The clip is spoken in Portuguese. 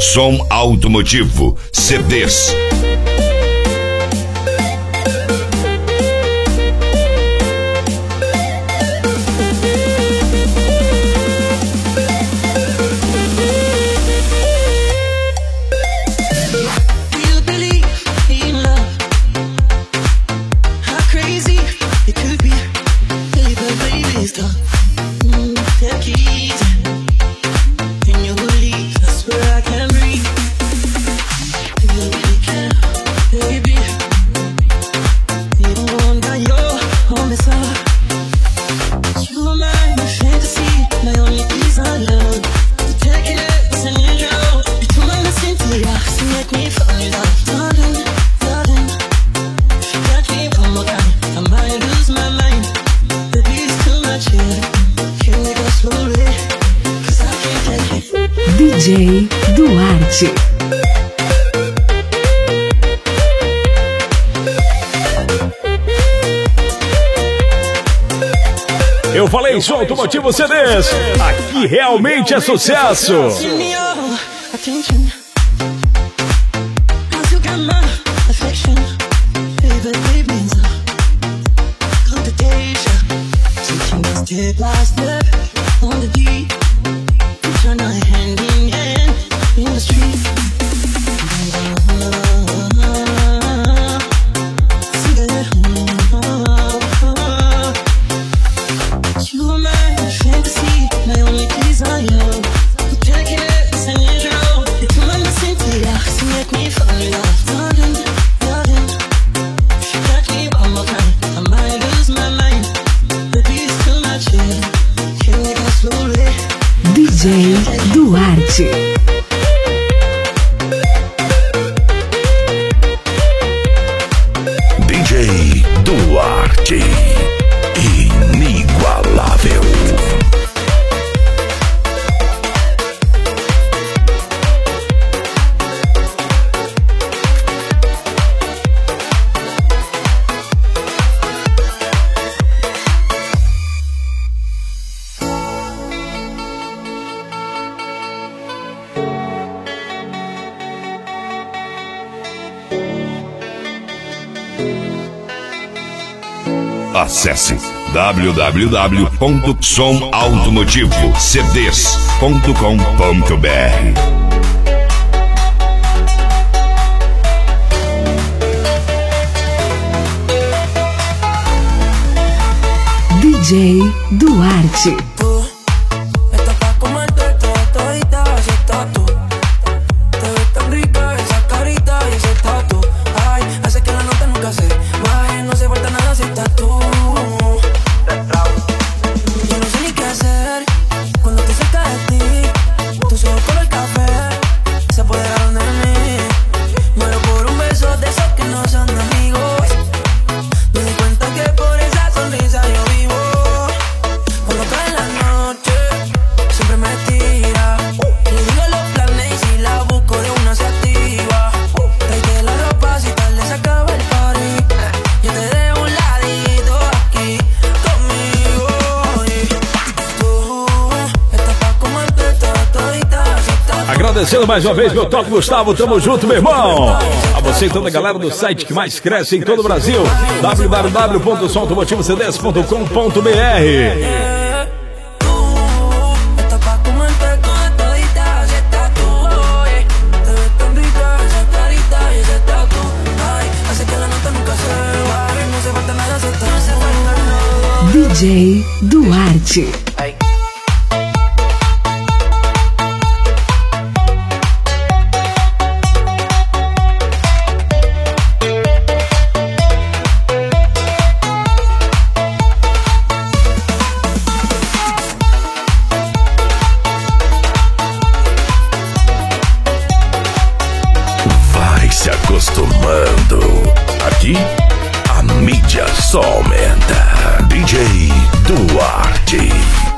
Som automotivo, CDs. DJ Duarte. Eu falei som automotivo CDs. Aqui realmente é sucesso. DJ Duarte. DJ Duarte, inigualável. Acesse www.somautomotivocds.com.br. DJ Duarte. Agradecendo mais uma vez meu toque Gustavo, tamo junto, meu irmão. A você e toda a galera do site que mais cresce em todo o Brasil, www.somautomotivocds.com.br. DJ Duarte. Vai se acostumando. Aqui a mídia só aumenta. DJ Duarte.